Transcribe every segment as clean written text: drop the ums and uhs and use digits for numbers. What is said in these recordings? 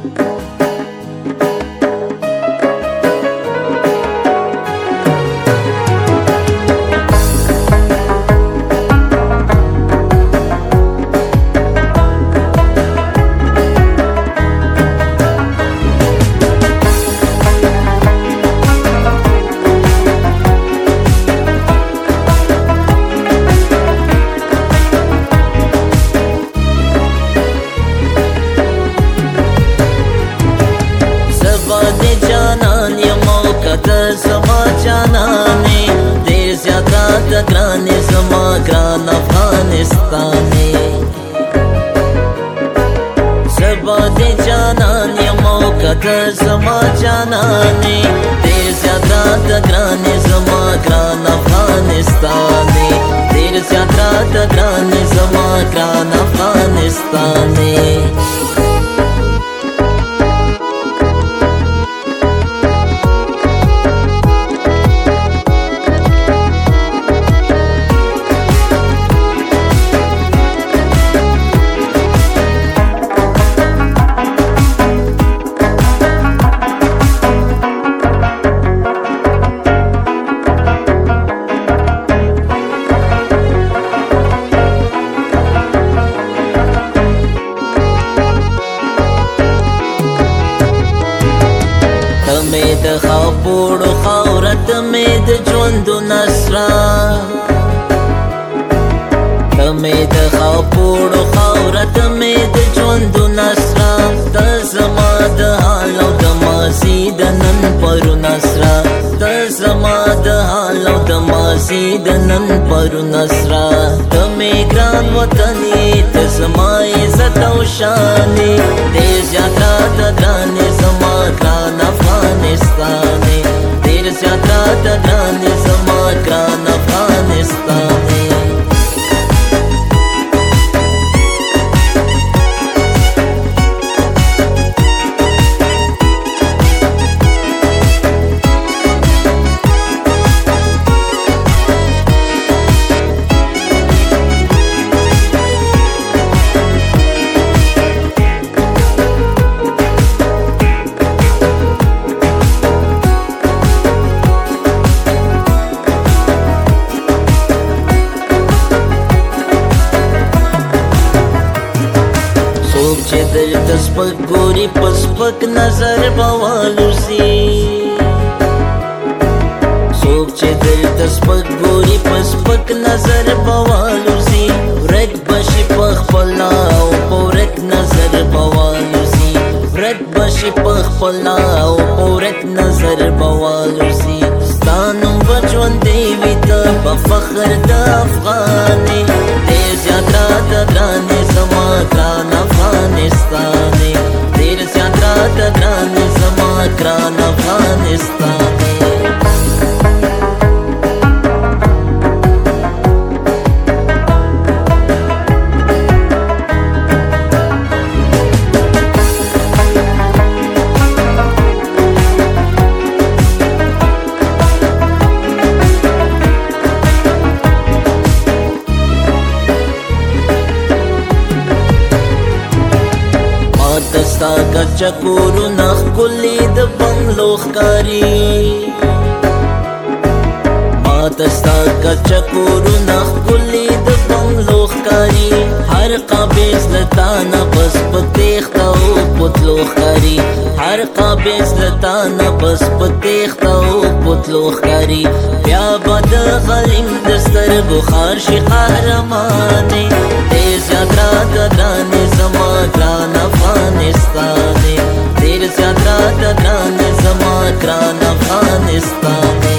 زما جانانې ډېر زیاته د ګرانې زما ګران افغانستانې زبا دې جانان یم او که ته زما جانانې ډېر زیاته د ګرانې زما ګران افغانستانې ډېر زیاته د ګرانې زما ګران افغانستانې تمې د خاپوړو خاوره تمې د ژوندو نسره تمې د خاپوړو خاوره تمې د ژوندو نسره ته زما د حال او د ماضي د نن پرو نسره ته زما د حال او د ماضي د نن پرو نسره تمې ګران وطن یې ته زما عزت او شان یې ډېر زیاته د ګرانې زما ګران افغانستانې ډېر زیاته د ګرانې زما ګران افغانستانې چې دلته سپک ګوري په سپک نظر به والوزي څوک چې دلته سپک ګوري په سپک نظر به والوزي ورک به شي په خپله او په ورک نظر به والوزي ورک به شي په خپله او په ورک نظر به والوزي ستا نوم به ژوندی وي ته به فخر د افغانې ډېر زیاته د ګرانې زما ګران افغانستانې ډېر زیاته د ګرانې زما ګران افغانستانې ستا کچا کورونه ښکلي د بنګلو ښکاري ماته ستا کچا کورونه ښکلي د بنګلو ښکاري هر قابض له تا نه بس په تېښته او پتلو ښکاري هر قابض له تا نه بس په تېښته او پتلو ښکاري بیا به د غلیم د سترګو ښار شي قهرمانې ډېر زیاته د ګرانې زما ګران افغانستانې ډېر زیاته د ګرانې زما ګران افغانستانې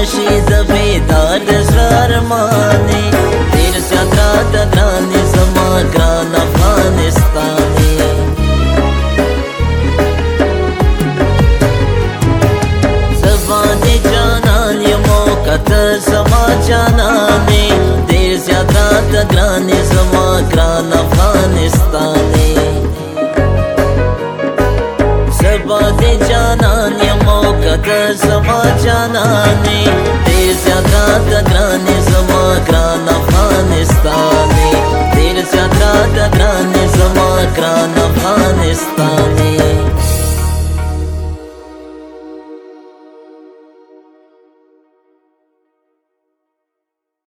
خورشید بیدار د زړه ارمانې ډېر زیات راته ګرانې زما ګران افغانستانې زما دې جانان یمو که ته زما جانانې ډېر زیات راته ګرانې زما ګران افغانستانې زما دې جانان یمو که ته زما جانانې ډېر زیات راته ګرانې زما ګران افغانستانې ډېر زیات راته ګرانې زما ګران افغانستان